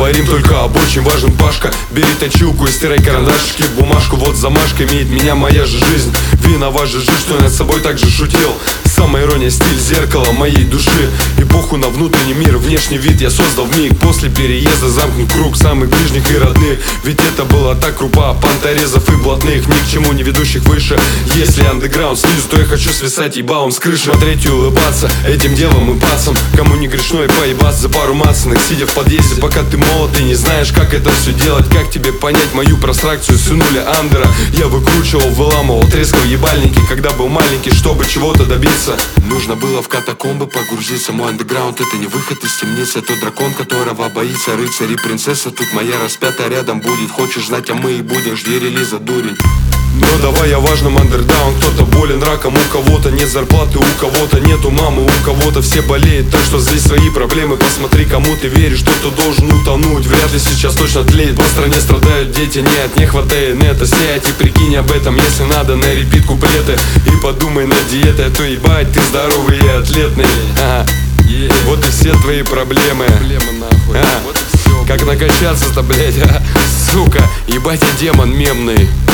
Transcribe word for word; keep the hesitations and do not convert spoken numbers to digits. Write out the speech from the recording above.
говорим только об очень важном, Пашка. Бери точилку и стирай карандашики в бумажку. Вот замашка имеет меня моя же жизнь. Виноват же жизнь, что я над собой так же шутил. Самая ирония, стиль зеркала моей души. Эпоху на внутренний мир, внешний вид я создал вмиг. После переезда замкнут круг самых ближних и родных. Ведь это была та крупа понторезов и блатных, ни к чему не ведущих выше. Если андеграунд снизу, то я хочу свисать ебалом с крыши. Смотреть и улыбаться этим делом и пацам. Кому не грешно и поебаться за пару мацанных, сидя в подъезде, пока ты молод и не знаешь, как это все делать. Как тебе понять мою простракцию сынуля андера? Я выкручивал, выламывал, трескал ебальники, когда был маленький, чтобы чего-то добиться. Нужно было в катакомбы погрузиться. Мой андеграунд — это не выход из темницы. Тот дракон, которого боится рыцарь и принцесса. Тут моя распятая рядом будет. Хочешь знать, а мы и будем. Жди релиза, дурень. Но давай о важном, андердаун. Кто-то болен раком, у кого-то нет зарплаты, у кого-то нету мамы, у кого-то все болеют. Так что здесь свои проблемы, посмотри, кому ты веришь. Кто-то должен утонуть, вряд ли сейчас точно тлеет. По стране страдают дети, нет, не хватает нета. Сядь и прикинь об этом, если надо, на репит куплеты. И подумай над диетой, а то ебать, ты здоровый и атлетный. Ага. Yeah. Вот и все твои проблемы, проблемы нахуй. А. Вот и все. Как накачаться-то, блять, а? Сука, ебать, я демон мемный.